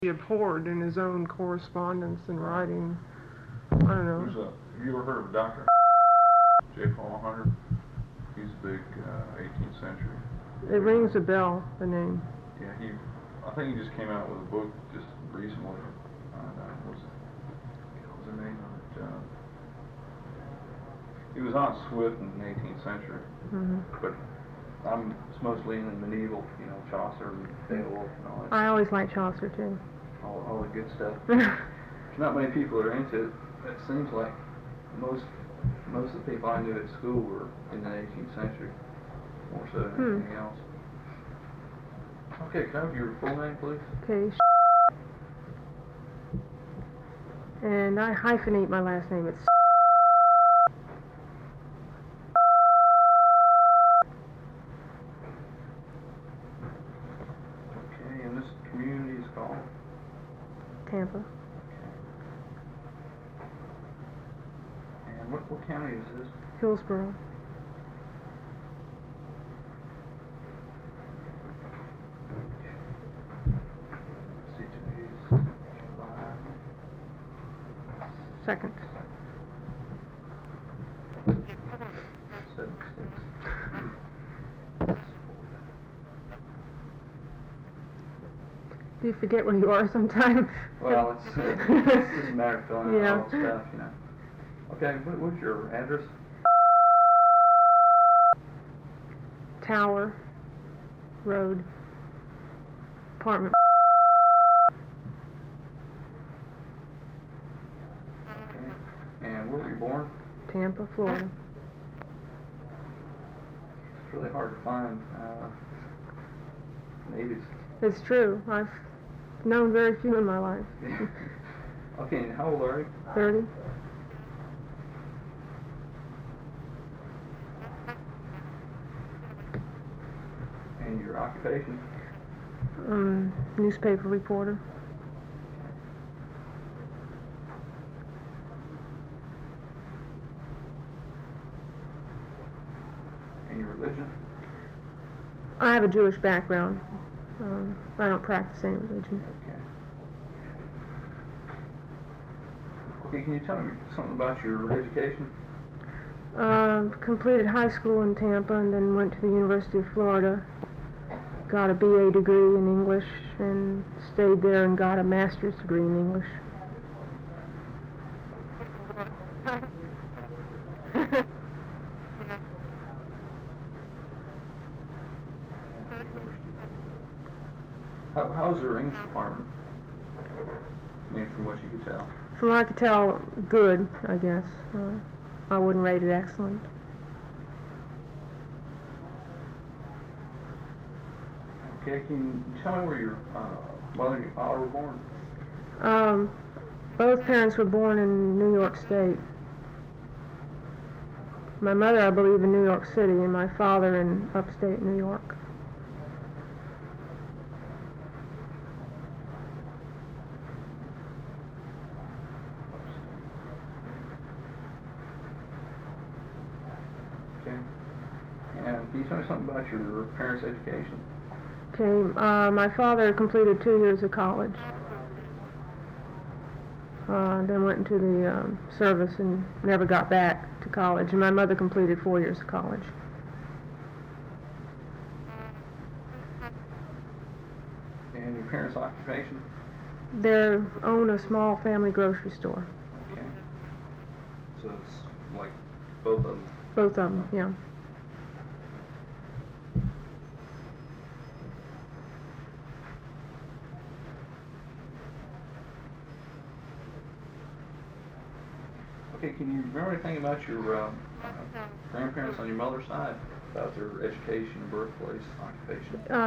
He abhorred in his own correspondence and writing. I don't know. Have you ever heard of Dr. J. Paul Hunter? He's a big 18th century. It rings a bell, the name. Yeah, I think he just came out with a book just recently. What was the name of it? He was on Swift in the 18th century. But it's mostly in the medieval, Chaucer and Beowulf and all that. I always liked Chaucer too. All the good stuff. There's not many people that are into it. It seems like most of the people I knew at school were in the 18th century, more so than anything else. Okay, can I have your full name, please? Okay. And I hyphenate my last name. It's Okay, and this community is called? Tampa. Okay. And what county is this? Hillsborough. Today's July 2nd. 7/6. Do you forget where you are sometimes? Well, it's just a matter of filling out all the stuff, Okay, what's your address? Tower Road, apartment. Okay. And where were you born? Tampa, Florida. It's really hard to find natives. It's true. I've known very few in my life. Okay, and how old are you? 30. And your occupation? Newspaper reporter. And your religion? I have a Jewish background. I don't practice any religion. Okay, can you tell me something about your education? Completed high school in Tampa and then went to the University of Florida. Got a BA degree in English and stayed there and got a master's degree in English. How's your English department? I mean, from what you could tell. From what I could tell, good, I guess. I wouldn't rate it excellent. Okay, can you tell me where your mother and your father were born? Both parents were born in New York State. My mother, I believe, in New York City, and my father in upstate New York. Okay. And can you tell me something about your parents' education? Okay, my father completed 2 years of college. Then went into the service and never got back to college. And my mother completed 4 years of college. And your parents' occupation? They own a small family grocery store. Okay. So it's like both of them? Both of them, yeah. Okay, can you remember anything about your grandparents on your mother's side? About their education, birthplace, occupation?